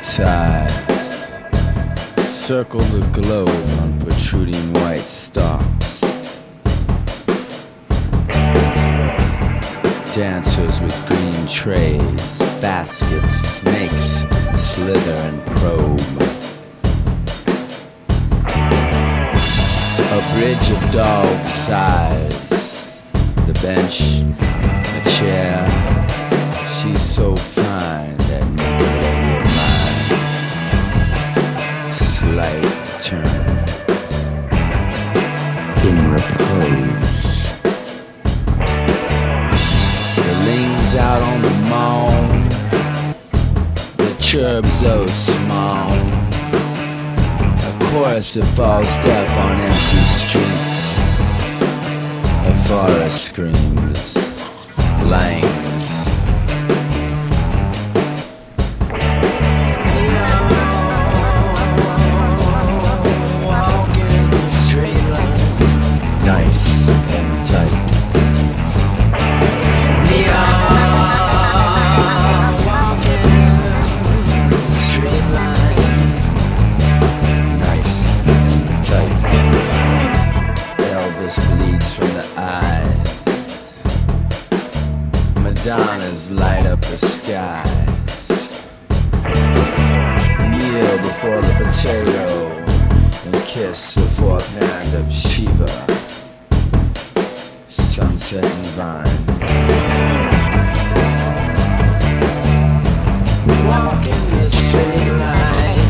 tides circle the globe on protruding white stalks. Dancers with green trays, baskets, snakes slither and probe. A bridge of dog size, the bench, the chair. She's so fine that make it slight turn in repose. The lings out on the mound, the chirps so small. A chorus that falls deaf on empty streets. A forest screams, langs. Nice and tight. Nice and tight. Elvis bleeds from the eyes. Madonnas light up the skies. Kneel before the potato and kiss the fourth hand of Shiva. Sunset and vine. Walk in the straight line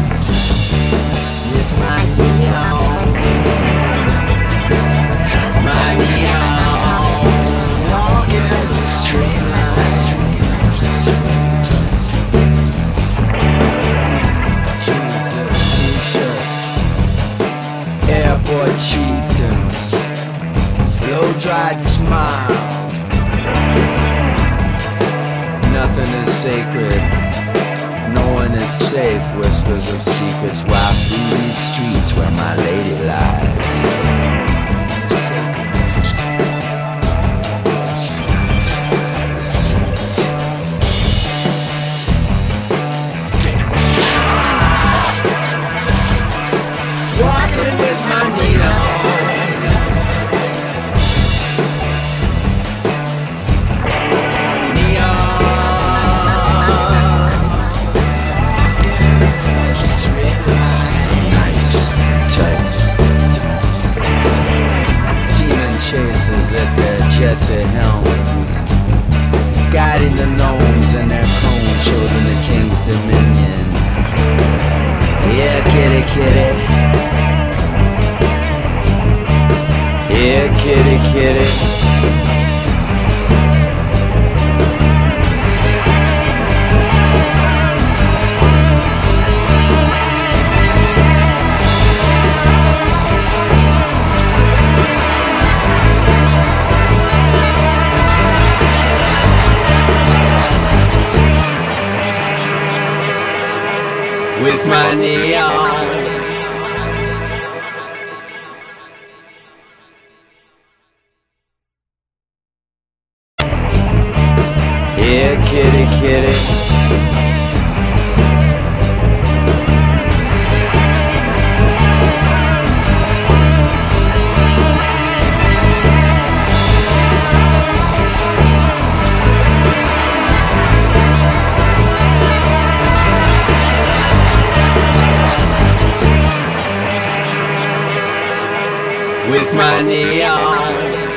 with my neon, my neon. Walk in the straight line. Jeans and t-shirts, airport chieftains, blow-dried smiles. Nothing is sacred, no one is safe. Whispers of secrets while through these streets where my lady lies. Walking with my needle. Chasers at their Jesse helm, guiding the gnomes and their cone children the king's dominion. Yeah, kitty, kitty. Yeah, kitty, kitty. With my neon. Yeah, kitty, kitty. With my neon.